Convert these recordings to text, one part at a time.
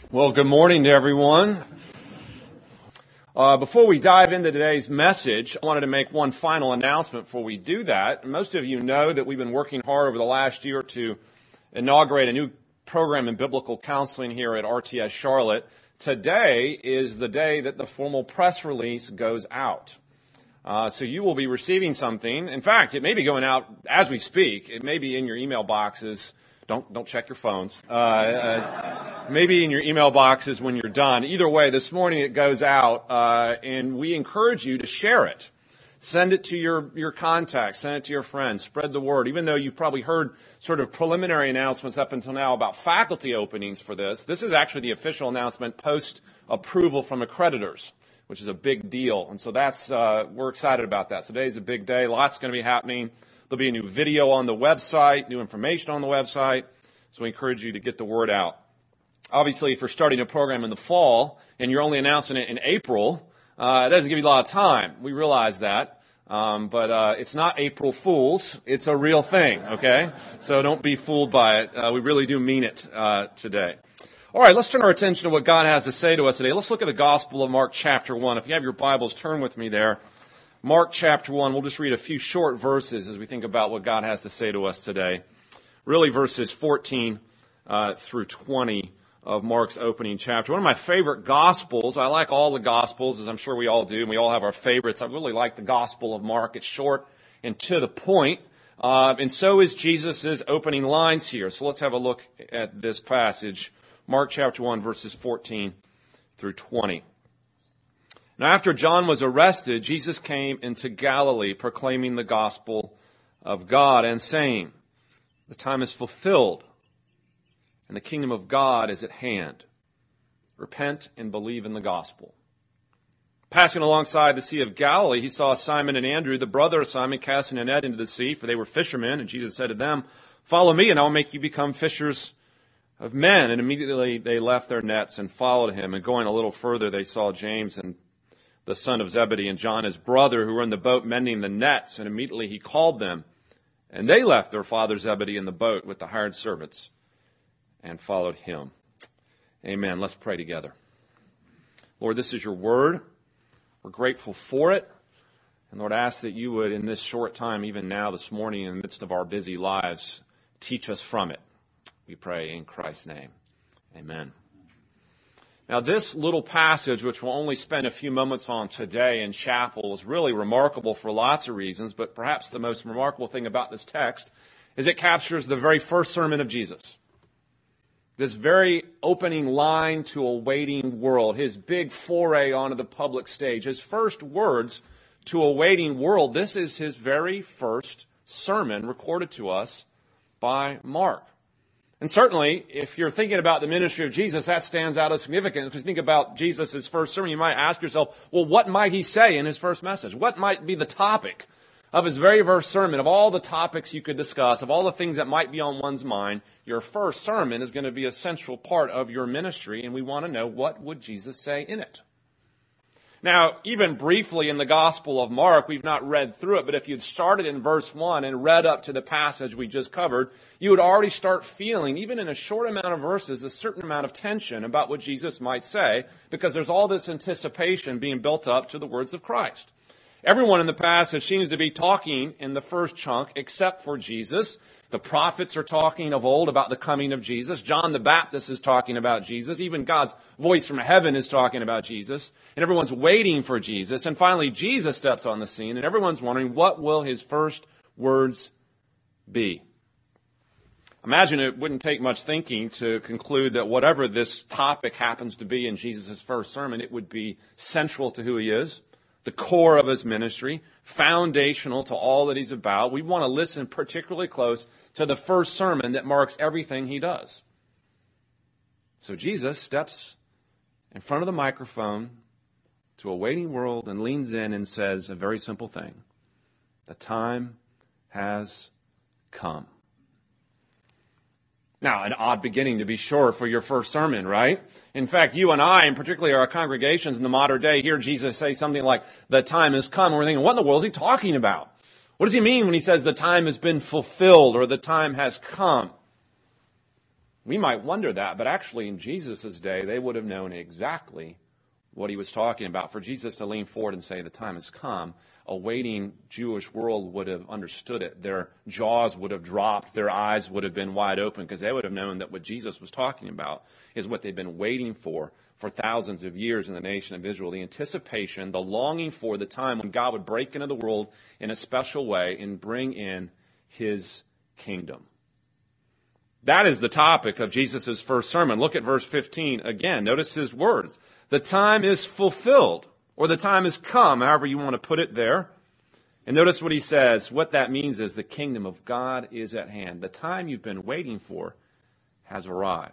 Well, good morning to everyone. Before we dive into today's message, I wanted to make one final announcement before we do that. Most of you know that we've been working hard over the last year to inaugurate a new program in biblical counseling here at RTS Charlotte. Today is the day that the formal press release goes out. So you will be receiving something. In fact, it may be going out as we speak. It may be in your email boxes. Don't check your phones. Maybe in your email boxes when you're done. Either way, this morning it goes out, and we encourage you to share it. Send it to your contacts. Send it to your friends. Spread the word. Even though you've probably heard sort of preliminary announcements up until now about faculty openings for this, this is actually the official announcement post-approval from accreditors, which is a big deal. And so we're excited about that. So today's a big day. Lots going to be happening. There'll be a new video on the website, new information on the website, so we encourage you to get the word out. Obviously, if you're starting a program in the fall and you're only announcing it in April, it doesn't give you a lot of time. We realize that, but it's not April Fools. It's a real thing, okay? So don't be fooled by it. We really do mean it today. All right, let's turn our attention to what God has to say to us today. Let's look at the Gospel of Mark chapter 1. If you have your Bibles, turn with me there. Mark chapter 1, we'll just read a few short verses as we think about what God has to say to us today. Really verses 14 through 20 of Mark's opening chapter. One of my favorite Gospels, I like all the Gospels, as I'm sure we all do, and we all have our favorites. I really like the Gospel of Mark. It's short and to the point, and so is Jesus' opening lines here. So let's have a look at this passage, Mark chapter 1, verses 14 through 20. Now, after John was arrested, Jesus came into Galilee proclaiming the gospel of God and saying, "The time is fulfilled, and the kingdom of God is at hand. Repent and believe in the gospel." Passing alongside the Sea of Galilee, he saw Simon and Andrew, the brother of Simon, casting a net into the sea, for they were fishermen. And Jesus said to them, "Follow me, and I will make you become fishers of men." And immediately they left their nets and followed him. And going a little further, they saw James and the son of Zebedee and John, his brother, who were in the boat mending the nets. And immediately he called them. And they left their father Zebedee in the boat with the hired servants and followed him. Amen. Let's pray together. Lord, this is your word. We're grateful for it. And Lord, I ask that you would, in this short time, even now, this morning, in the midst of our busy lives, teach us from it. We pray in Christ's name. Amen. Now, this little passage, which we'll only spend a few moments on today in chapel, is really remarkable for lots of reasons, but perhaps the most remarkable thing about this text is it captures the very first sermon of Jesus. This very opening line to a waiting world, his big foray onto the public stage, his first words to a waiting world. This is his very first sermon recorded to us by Mark. And certainly, if you're thinking about the ministry of Jesus, that stands out as significant. If you think about Jesus' first sermon, you might ask yourself, well, what might he say in his first message? What might be the topic of his very first sermon? Of all the topics you could discuss, of all the things that might be on one's mind, your first sermon is going to be a central part of your ministry, and we want to know, what would Jesus say in it? Now, even briefly in the Gospel of Mark, we've not read through it, but if you'd started in verse 1 and read up to the passage we just covered, you would already start feeling, even in a short amount of verses, a certain amount of tension about what Jesus might say, because there's all this anticipation being built up to the words of Christ. Everyone in the passage seems to be talking in the first chunk, except for Jesus. The prophets are talking of old about the coming of Jesus. John the Baptist is talking about Jesus. Even God's voice from heaven is talking about Jesus. And everyone's waiting for Jesus. And finally, Jesus steps on the scene, and everyone's wondering, what will his first words be? Imagine it wouldn't take much thinking to conclude that whatever this topic happens to be in Jesus' first sermon, it would be central to who he is, the core of his ministry, foundational to all that he's about. We want to listen particularly close to the first sermon that marks everything he does. So Jesus steps in front of the microphone to a waiting world and leans in and says a very simple thing: the time has come. Now, an odd beginning, to be sure, for your first sermon, right? In fact, you and I, and particularly our congregations in the modern day, hear Jesus say something like, the time has come. And we're thinking, what in the world is he talking about? What does he mean when he says the time has been fulfilled or the time has come? We might wonder that, but actually in Jesus' day, they would have known exactly what he was talking about. For Jesus to lean forward and say, the time has come, a waiting Jewish world would have understood it. Their jaws would have dropped. Their eyes would have been wide open because they would have known that what Jesus was talking about is what they'd been waiting for thousands of years in the nation of Israel. The anticipation, the longing for the time when God would break into the world in a special way and bring in his kingdom. That is the topic of Jesus' first sermon. Look at verse 15 again. Notice his words. The time is fulfilled, or the time has come, however you want to put it there. And notice what he says. What that means is the kingdom of God is at hand. The time you've been waiting for has arrived.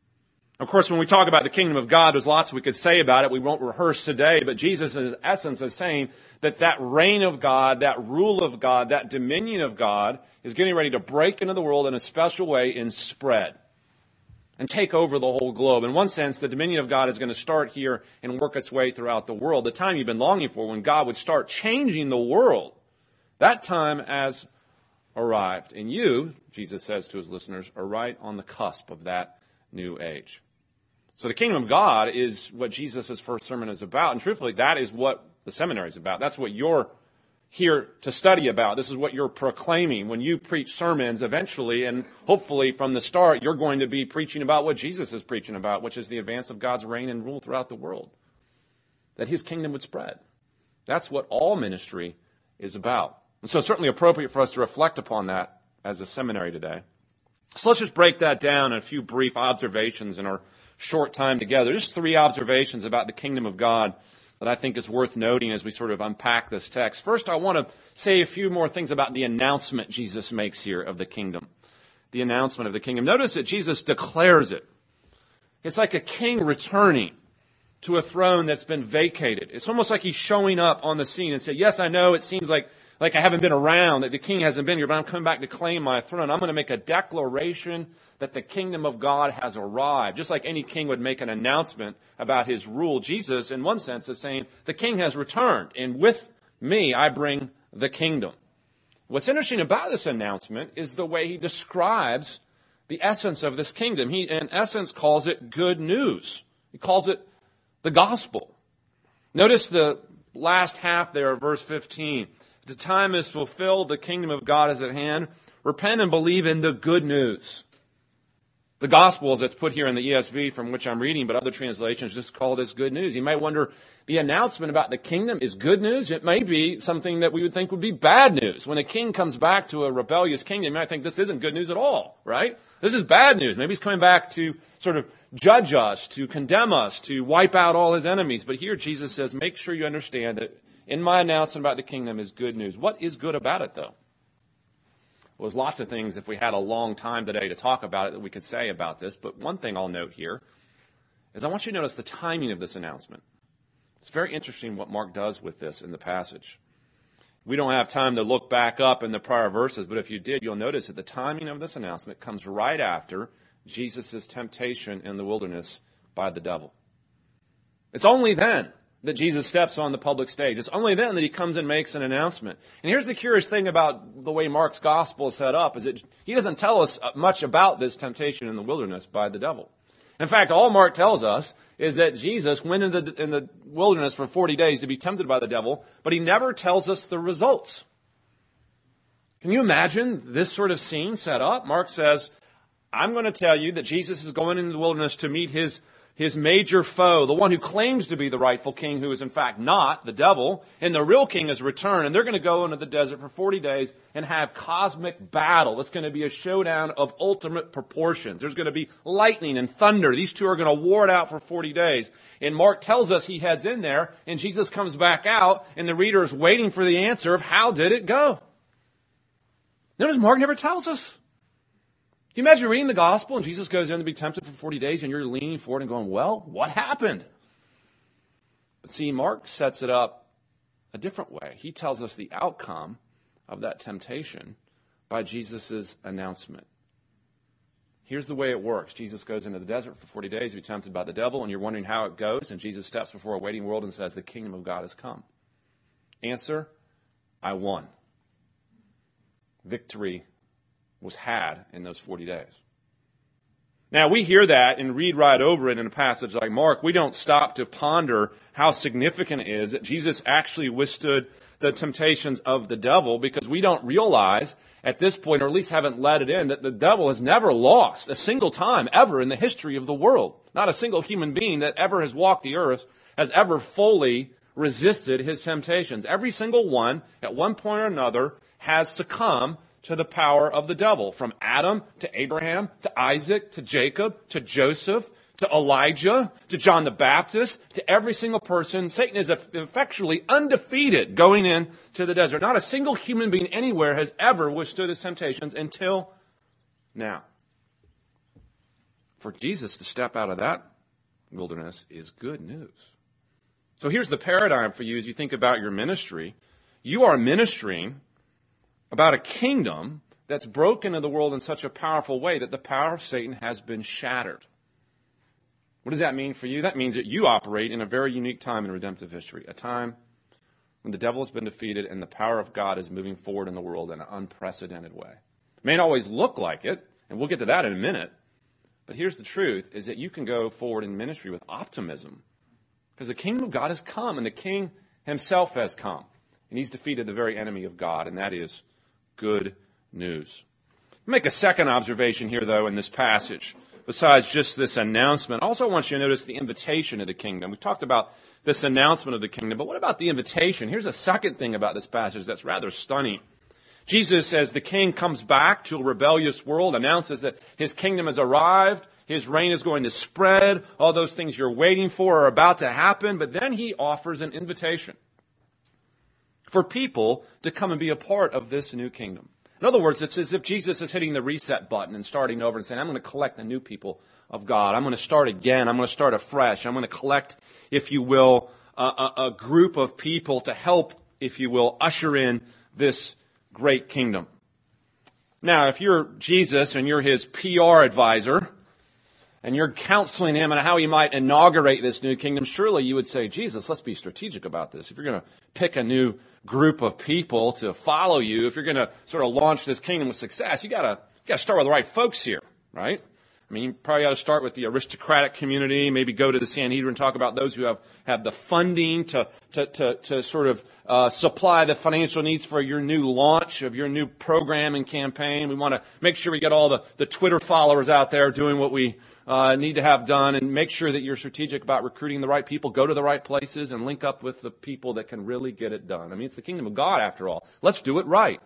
Of course, when we talk about the kingdom of God, there's lots we could say about it. We won't rehearse today, but Jesus, in essence, is saying that reign of God, that rule of God, that dominion of God is getting ready to break into the world in a special way and spread and take over the whole globe. In one sense, the dominion of God is going to start here and work its way throughout the world. The time you've been longing for, when God would start changing the world, that time has arrived. And you, Jesus says to his listeners, are right on the cusp of that new age. So the kingdom of God is what Jesus' first sermon is about. And truthfully, that is what the seminary is about. That's what you're here to study about. This is what you're proclaiming. When you preach sermons, eventually and hopefully from the start, you're going to be preaching about what Jesus is preaching about, which is the advance of God's reign and rule throughout the world. That his kingdom would spread. That's what all ministry is about. And so it's certainly appropriate for us to reflect upon that as a seminary today. So let's just break that down in a few brief observations in our short time together. Just 3 observations about the kingdom of God that I think is worth noting as we sort of unpack this text. First, I want to say a few more things about the announcement Jesus makes here of the kingdom. The announcement of the kingdom. Notice that Jesus declares it. It's like a king returning to a throne that's been vacated. It's almost like he's showing up on the scene and saying, yes, I know it seems like I haven't been around, that the king hasn't been here, but I'm coming back to claim my throne. I'm going to make a declaration that the kingdom of God has arrived. Just like any king would make an announcement about his rule, Jesus, in one sense, is saying, the king has returned, and with me I bring the kingdom. What's interesting about this announcement is the way he describes the essence of this kingdom. He, in essence, calls it good news. He calls it the gospel. Notice the last half there of verse 15. The time is fulfilled, the kingdom of God is at hand. Repent and believe in the good news. The gospel, as it's put here in the ESV from which I'm reading, but other translations just call this good news. You might wonder, the announcement about the kingdom is good news? It may be something that we would think would be bad news. When a king comes back to a rebellious kingdom, you might think this isn't good news at all, right? This is bad news. Maybe he's coming back to sort of judge us, to condemn us, to wipe out all his enemies. But here Jesus says, make sure you understand that in my announcement about the kingdom is good news. What is good about it, though? Well, there's lots of things, if we had a long time today to talk about it, that we could say about this. But one thing I'll note here is I want you to notice the timing of this announcement. It's very interesting what Mark does with this in the passage. We don't have time to look back up in the prior verses, but if you did, you'll notice that the timing of this announcement comes right after Jesus' temptation in the wilderness by the devil. It's only then that Jesus steps on the public stage. It's only then that he comes and makes an announcement. And here's the curious thing about the way Mark's gospel is set up, is that he doesn't tell us much about this temptation in the wilderness by the devil. In fact, all Mark tells us is that Jesus went in the wilderness for 40 days to be tempted by the devil, but he never tells us the results. Can you imagine this sort of scene set up? Mark says, I'm going to tell you that Jesus is going into the wilderness to meet his major foe, the one who claims to be the rightful king, who is in fact not, the devil, and the real king has returned, and they're going to go into the desert for 40 days and have cosmic battle. It's going to be a showdown of ultimate proportions. There's going to be lightning and thunder. These two are going to war it out for 40 days. And Mark tells us he heads in there, and Jesus comes back out, and the reader is waiting for the answer of how did it go? Notice Mark never tells us. Can you imagine reading the gospel and Jesus goes in to be tempted for 40 days and you're leaning forward and going, well, what happened? But see, Mark sets it up a different way. He tells us the outcome of that temptation by Jesus' announcement. Here's the way it works. Jesus goes into the desert for 40 days to be tempted by the devil, and you're wondering how it goes, and Jesus steps before a waiting world and says, the kingdom of God has come. Answer, I won. Victory was had in those 40 days. Now, we hear that and read right over it in a passage like Mark. We don't stop to ponder how significant it is that Jesus actually withstood the temptations of the devil, because we don't realize at this point, or at least haven't let it in, that the devil has never lost a single time ever in the history of the world. Not a single human being that ever has walked the earth has ever fully resisted his temptations. Every single one, at one point or another, has succumbed to the power of the devil. From Adam to Abraham to Isaac to Jacob to Joseph to Elijah to John the Baptist to every single person, Satan is effectually undefeated going into the desert. Not a single human being anywhere has ever withstood his temptations until now. For Jesus to step out of that wilderness is good news. So here's the paradigm for you as you think about your ministry. You are ministering about a kingdom that's broken in the world in such a powerful way that the power of Satan has been shattered. What does that mean for you? That means that you operate in a very unique time in redemptive history, a time when the devil has been defeated and the power of God is moving forward in the world in an unprecedented way. It may not always look like it, and we'll get to that in a minute, but here's the truth, is that you can go forward in ministry with optimism, because the kingdom of God has come, and the king himself has come, and he's defeated the very enemy of God, and that is good news. I'll make a second observation here, though, in this passage. Besides just this announcement, I also want you to notice the invitation of the kingdom. We talked about this announcement of the kingdom, but what about the invitation? Here's a second thing about this passage that's rather stunning. Jesus, as the king comes back to a rebellious world, announces that his kingdom has arrived, his reign is going to spread, all those things you're waiting for are about to happen, but then he offers an invitation for people to come and be a part of this new kingdom. In other words, it's as if Jesus is hitting the reset button and starting over and saying, I'm going to collect the new people of God. I'm going to start again. I'm going to start afresh. I'm going to collect, if you will, a group of people to help, if you will, usher in this great kingdom. Now, if you're Jesus and you're his PR advisor, and you're counseling him on how he might inaugurate this new kingdom, surely you would say, Jesus, let's be strategic about this. If you're going to pick a new group of people to follow you, if you're going to sort of launch this kingdom with success, you got to start with the right folks here, right? I mean, you probably got to start with the aristocratic community, maybe go to the Sanhedrin and talk about those who have the funding to sort of supply the financial needs for your new launch of your new program and campaign. We want to make sure we get all the Twitter followers out there doing what we need to have done, and make sure that you're strategic about recruiting the right people, go to the right places, and link up with the people that can really get it done. I mean, it's the kingdom of God after all. Let's do it right.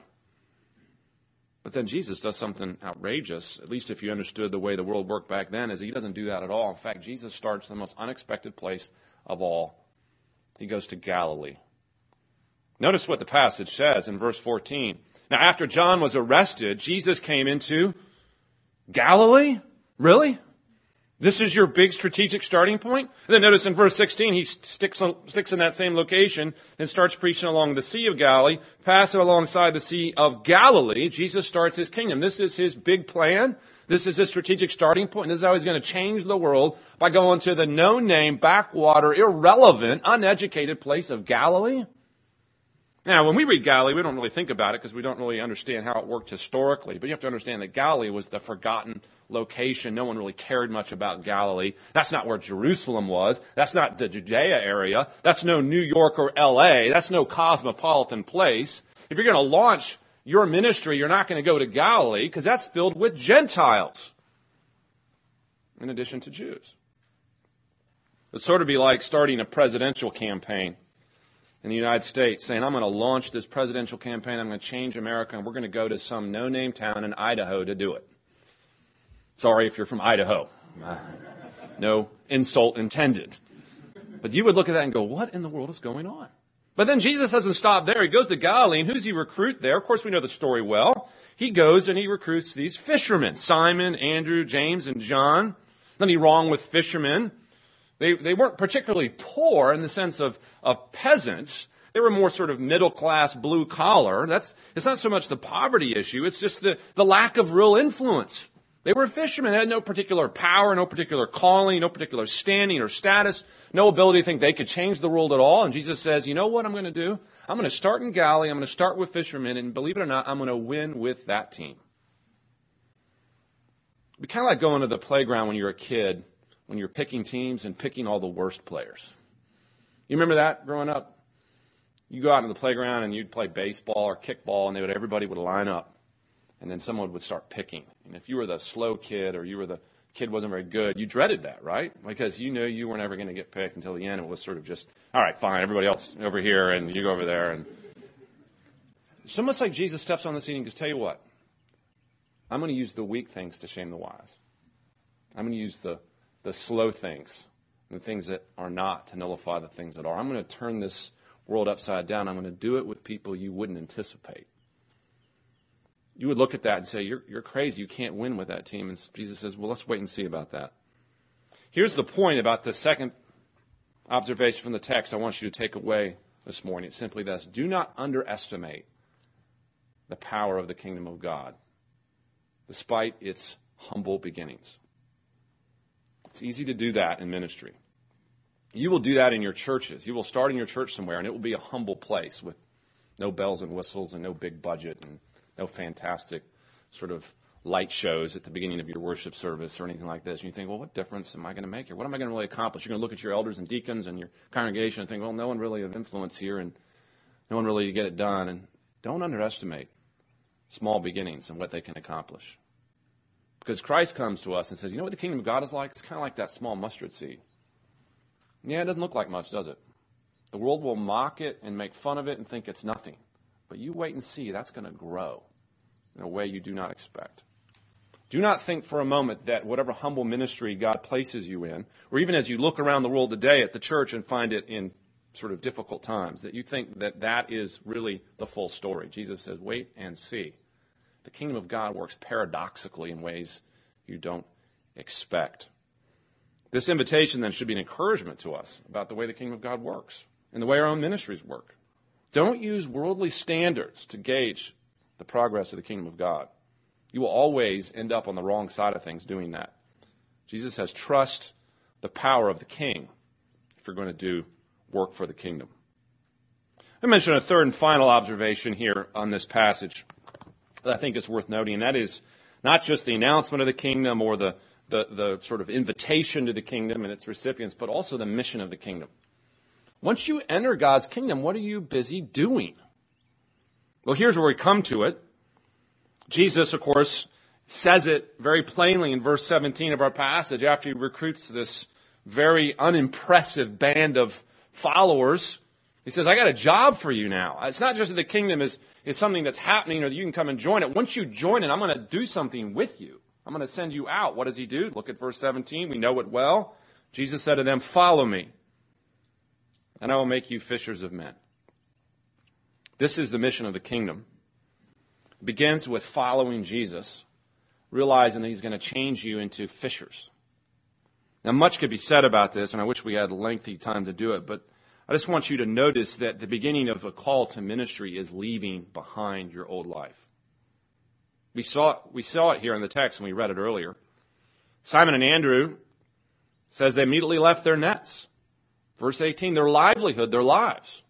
But then Jesus does something outrageous, at least if you understood the way the world worked back then, is he doesn't do that at all. In fact, Jesus starts the most unexpected place of all. He goes to Galilee. Notice what the passage says in verse 14. Now, after John was arrested, Jesus came into Galilee? Really? This is your big strategic starting point? And then notice in verse 16, he sticks in that same location and starts preaching along the Sea of Galilee, passing alongside the Sea of Galilee. Jesus starts his kingdom. This is his big plan. This is his strategic starting point. And this is how he's going to change the world, by going to the no-name, backwater, irrelevant, uneducated place of Galilee. Now, when we read Galilee, we don't really think about it because we don't really understand how it worked historically. But you have to understand that Galilee was the forgotten location. No one really cared much about Galilee. That's not where Jerusalem was. That's not the Judea area. That's no New York or L.A. That's no cosmopolitan place. If you're going to launch your ministry, you're not going to go to Galilee because that's filled with Gentiles in addition to Jews. It'd sort of be like starting a presidential campaign in the United States, saying, I'm going to launch this presidential campaign, I'm going to change America, and we're going to go to some no-name town in Idaho to do it. Sorry if you're from Idaho. No insult intended. But you would look at that and go, what in the world is going on? But then Jesus doesn't stop there. He goes to Galilee, and who does he recruit there? Of course, we know the story well. He goes and he recruits these fishermen, Simon, Andrew, James, and John. Nothing wrong with fishermen. They weren't particularly poor in the sense of peasants. They were more sort of middle-class, blue-collar. It's not so much the poverty issue. It's just the lack of real influence. They were fishermen. They had no particular power, no particular calling, no particular standing or status, no ability to think they could change the world at all. And Jesus says, you know what I'm going to do? I'm going to start in Galilee. I'm going to start with fishermen. And believe it or not, I'm going to win with that team. It'd be kind of like going to the playground when you're a kid, when you're picking teams and picking all the worst players. You remember that growing up? You go out into the playground and you'd play baseball or kickball, and everybody would line up, and then someone would start picking. And if you were the slow kid or you were the kid wasn't very good, you dreaded that, right? Because you knew you were never going to get picked until the end. It was sort of just, all right, fine, everybody else over here, and you go over there. And it's almost like Jesus steps on the scene and goes, tell you what, I'm going to use the weak things to shame the wise. I'm going to use the slow things, and the things that are not, to nullify the things that are. I'm going to turn this world upside down. I'm going to do it with people you wouldn't anticipate. You would look at that and say, you're crazy. You can't win with that team. And Jesus says, well, let's wait and see about that. Here's the point about the second observation from the text I want you to take away this morning. It's simply this: do not underestimate the power of the kingdom of God, despite its humble beginnings. It's easy to do that in ministry. You will do that in your churches. You will start in your church somewhere, and it will be a humble place with no bells and whistles and no big budget and no fantastic sort of light shows at the beginning of your worship service or anything like this. And you think, well, what difference am I going to make here? What am I going to really accomplish? You're going to look at your elders and deacons and your congregation and think, well, no one really of influence here, and no one really get it done. And don't underestimate small beginnings and what they can accomplish. Because Christ comes to us and says, you know what the kingdom of God is like? It's kind of like that small mustard seed. Yeah, it doesn't look like much, does it? The world will mock it and make fun of it and think it's nothing. But you wait and see, that's going to grow in a way you do not expect. Do not think for a moment that whatever humble ministry God places you in, or even as you look around the world today at the church and find it in sort of difficult times, that you think that that is really the full story. Jesus says, wait and see. The kingdom of God works paradoxically in ways you don't expect. This invitation then should be an encouragement to us about the way the kingdom of God works and the way our own ministries work. Don't use worldly standards to gauge the progress of the kingdom of God. You will always end up on the wrong side of things doing that. Jesus says, trust the power of the king if you're going to do work for the kingdom. I mentioned a third and final observation here on this passage that I think is worth noting, and that is not just the announcement of the kingdom or the sort of invitation to the kingdom and its recipients, but also the mission of the kingdom. Once you enter God's kingdom, what are you busy doing? Well, here's where we come to it. Jesus, of course, says it very plainly in verse 17 of our passage after he recruits this very unimpressive band of followers. He says, I got a job for you now. It's not just that the kingdom is something that's happening or that you can come and join it. Once you join it, I'm going to do something with you. I'm going to send you out. What does he do? Look at verse 17. We know it well. Jesus said to them, follow me, and I will make you fishers of men. This is the mission of the kingdom. It begins with following Jesus, realizing that he's going to change you into fishers. Now, much could be said about this, and I wish we had lengthy time to do it, but I just want you to notice that the beginning of a call to ministry is leaving behind your old life. We saw it here in the text when we read it earlier. Simon and Andrew says they immediately left their nets. Verse 18, their livelihood, their lives.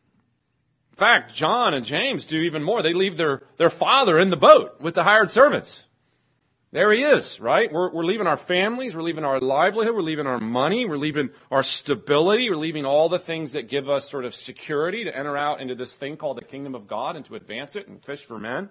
In fact, John and James do even more. They leave their father in the boat with the hired servants. There he is, right? We're leaving our families, we're leaving our livelihood, we're leaving our money, we're leaving our stability, we're leaving all the things that give us sort of security to enter out into this thing called the kingdom of God and to advance it and fish for men.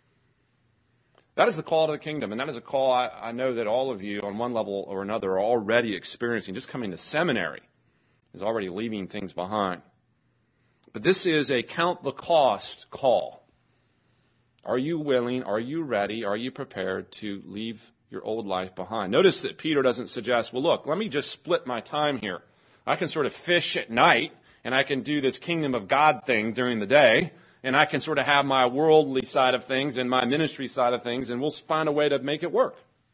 That is the call to the kingdom, and that is a call I know that all of you on one level or another are already experiencing. Just coming to seminary is already leaving things behind. But this is a count the cost call. Are you willing? Are you ready? Are you prepared to leave your old life behind? Notice that Peter doesn't suggest, well, look, let me just split my time here. I can sort of fish at night, and I can do this kingdom of God thing during the day, and I can sort of have my worldly side of things and my ministry side of things, and we'll find a way to make it work.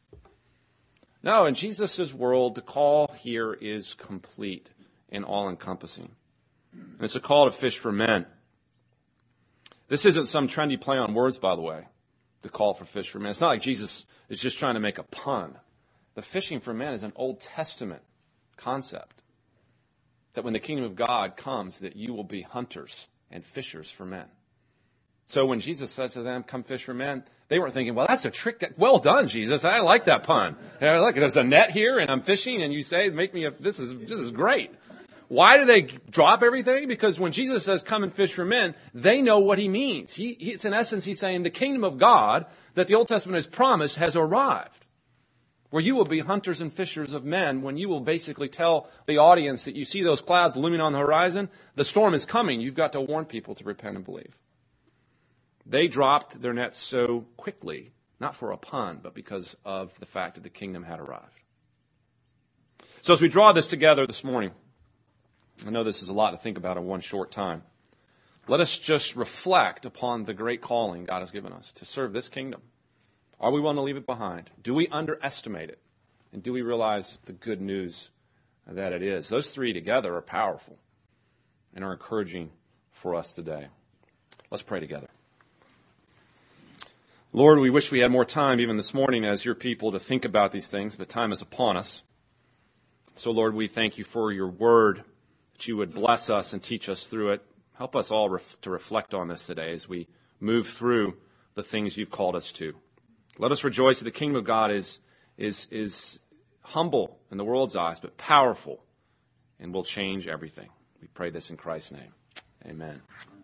No, in Jesus' world, the call here is complete and all-encompassing. And it's a call to fish for men. This isn't some trendy play on words, by the way, the call for fish for men. It's not like Jesus is just trying to make a pun. The fishing for men is an Old Testament concept. That when the kingdom of God comes, that you will be hunters and fishers for men. So when Jesus says to them, come fish for men, They weren't thinking, well, that's a trick. Well done, Jesus. I like that pun. Look, there's a net here and I'm fishing and you say, this is great. Why do they drop everything? Because when Jesus says, come and fish for men, they know what he means. It's in essence, he's saying the kingdom of God that the Old Testament has promised has arrived, where you will be hunters and fishers of men, when you will basically tell the audience that you see those clouds looming on the horizon, the storm is coming. You've got to warn people to repent and believe. They dropped their nets so quickly, not for a pun, but because of the fact that the kingdom had arrived. So as we draw this together this morning, I know this is a lot to think about in one short time. Let us just reflect upon the great calling God has given us to serve this kingdom. Are we willing to leave it behind? Do we underestimate it? And do we realize the good news that it is? Those three together are powerful and are encouraging for us today. Let's pray together. Lord, we wish we had more time even this morning as your people to think about these things, but time is upon us. So, Lord, we thank you for your word, that you would bless us and teach us through it. Help us all to reflect on this today as we move through the things you've called us to. Let us rejoice that the kingdom of God is humble in the world's eyes, but powerful and will change everything. We pray this in Christ's name. Amen.